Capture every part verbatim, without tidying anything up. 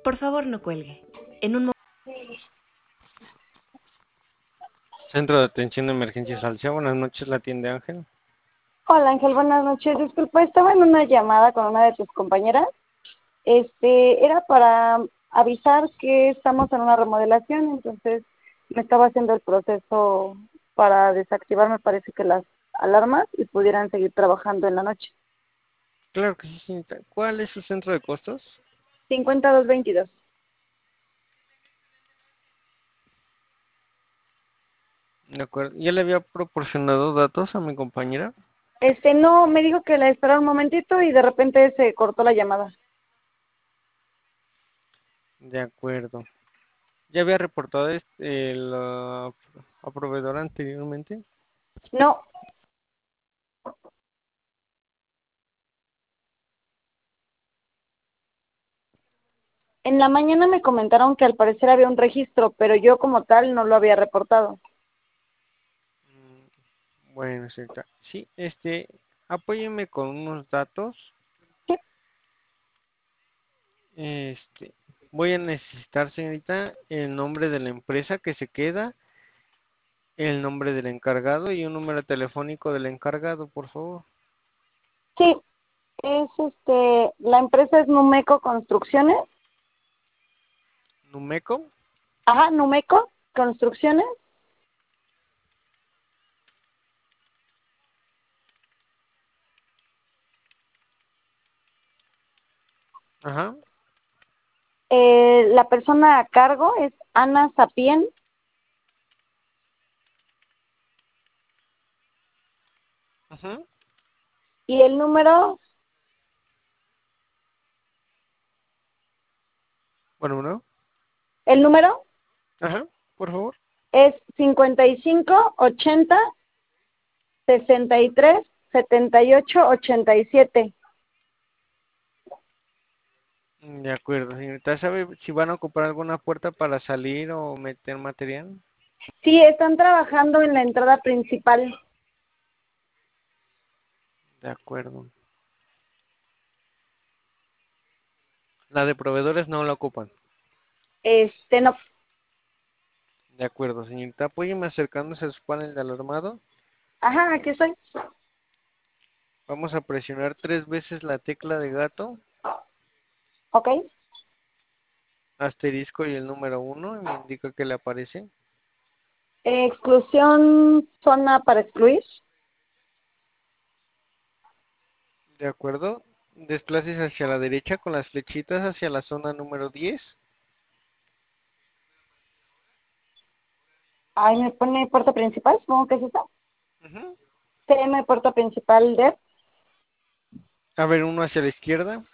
Por favor, no cuelgue. En un momento. Centro de Atención de Emergencias Alcia, buenas noches, la atiende Ángel. Hola Ángel, buenas noches. Disculpa, estaba en una llamada con una de tus compañeras. Este, era para avisar que estamos en una remodelación, entonces me estaba haciendo el proceso para desactivar, me parece que las alarmas y pudieran seguir trabajando en la noche. Claro que sí, señorita. ¿Cuál es su centro de costos? cincuenta y dos veintidós. De acuerdo. ¿Ya le había proporcionado datos a mi compañera? Este, no, me dijo que la esperara un momentito y de repente se cortó la llamada. De acuerdo. ¿Ya había reportado este, la, a proveedora anteriormente? No, en la mañana me comentaron que al parecer había un registro, pero yo como tal no lo había reportado. Mm, Bueno, señorita. Sí, este, apóyeme con unos datos. Sí, Este, voy a necesitar, señorita, el nombre de la empresa que se queda, el nombre del encargado y un número telefónico del encargado, por favor. sí, es este, la empresa es Numeco Construcciones. ¿Numeco? Ajá, Numeco Construcciones. Ajá. Eh, la persona a cargo es Ana Sapien Ajá. y el número, Bueno, bueno. el número Ajá, por favor. es cincuenta y cinco ochenta sesenta y tres setenta y ocho ochenta y siete. De acuerdo, señorita. ¿Sabe si van a ocupar alguna puerta para salir o meter material? Sí, están trabajando en la entrada principal. De acuerdo. La de proveedores no la ocupan. Este, no. De acuerdo, señorita. Apóyeme acercándose a su panel de alarmado. Ajá, aquí estoy. Vamos a presionar tres veces la tecla de gato, Ok. asterisco y el número uno, y me indica que le aparece. Exclusión, zona para excluir. De acuerdo. Desplaces hacia la derecha con las flechitas hacia la zona número diez. Ahí me pone puerta principal, supongo que es esta. Ujú. C M puerta principal de A ver, uno hacia la izquierda.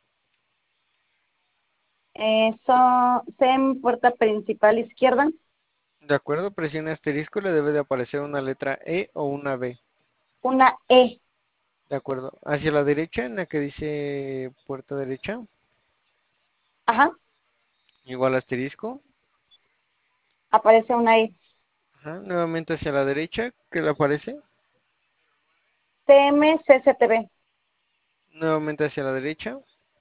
eso, C M puerta principal izquierda. De acuerdo, presione asterisco y le debe de aparecer una letra E o una B. Una E. De acuerdo. Hacia la derecha, en la que dice puerta derecha, Ajá, igual asterisco. aparece una E. Ajá. Nuevamente hacia la derecha, ¿qué le aparece? C M C C T V. Nuevamente hacia la derecha.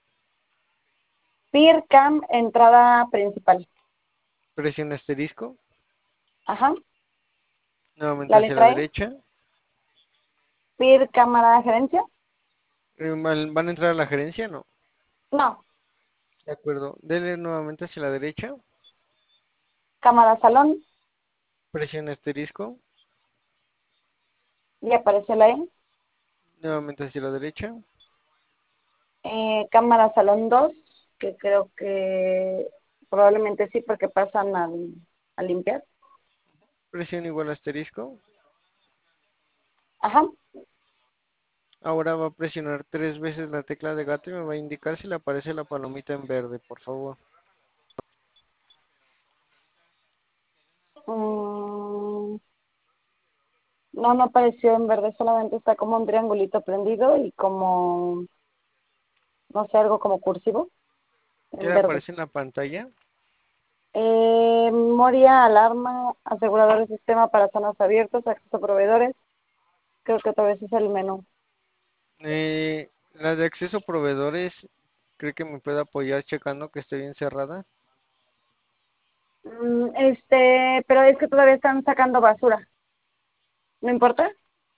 PIRCAM, entrada principal. Presione asterisco. Ajá, Nuevamente la hacia la letra E. derecha. PIR cámara de gerencia. Eh, ¿Van van a entrar a la gerencia? No. No, De acuerdo. Dele nuevamente hacia la derecha. cámara salón. Presione asterisco. Y aparece la E. Nuevamente hacia la derecha. Eh, cámara salón dos, que creo que probablemente sí porque pasan al, a limpiar. Presione igual asterisco. Ajá, Ahora va a presionar tres veces la tecla de gato y me va a indicar si le aparece la palomita en verde, por favor. mm, no, no apareció en verde, solamente está como un triangulito prendido y como, no sé, algo como cursivo ¿Ya en le verde. aparece en la pantalla? Eh, memoria, alarma, asegurador de sistema para zonas abiertas, acceso a proveedores. Creo que otra vez es el menú. Eh, la de acceso a proveedores, ¿Cree que me puede apoyar checando que esté bien cerrada? Mm, este, pero es que todavía están sacando basura. ¿No importa?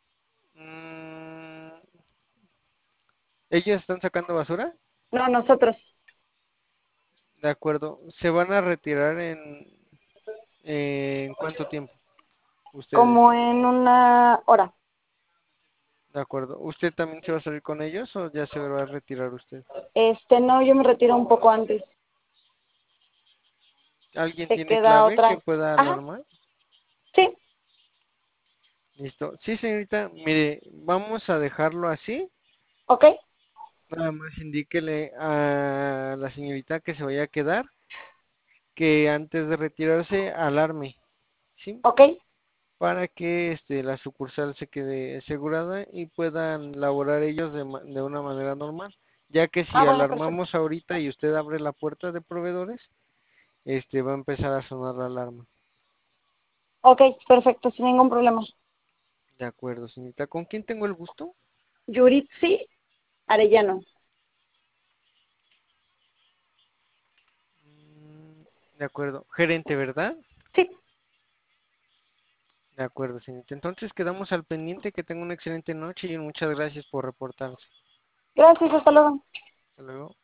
Mm, ¿ellos están sacando basura? No, nosotros. De acuerdo. ¿Se van a retirar en, en cuánto tiempo? Ustedes. Como en una hora. De acuerdo. ¿Usted también se va a salir con ellos o ya se va a retirar usted? Este, no, yo me retiro un poco antes. ¿Alguien Se tiene queda clave que otra. pueda Ajá, alarmar? sí, Listo. Sí, señorita. Mire, vamos a dejarlo así. ok, Nada más indíquele a la señorita que se vaya a quedar que antes de retirarse alarme, ¿sí? ok. Para que este, la sucursal se quede asegurada y puedan laborar ellos de, ma- de una manera normal, ya que Ah, si bueno, perfecto. alarmamos ahorita y usted abre la puerta de proveedores, este va a empezar a sonar la alarma. Ok, perfecto, sin ningún problema. De acuerdo, señorita. ¿Con quién tengo el gusto? Yuritsi Arellano. Mm, De acuerdo. Gerente, ¿verdad? Sí, De acuerdo, señorita. Entonces quedamos al pendiente. Que tenga una excelente noche y muchas gracias por reportarse. gracias, hasta luego. Hasta luego.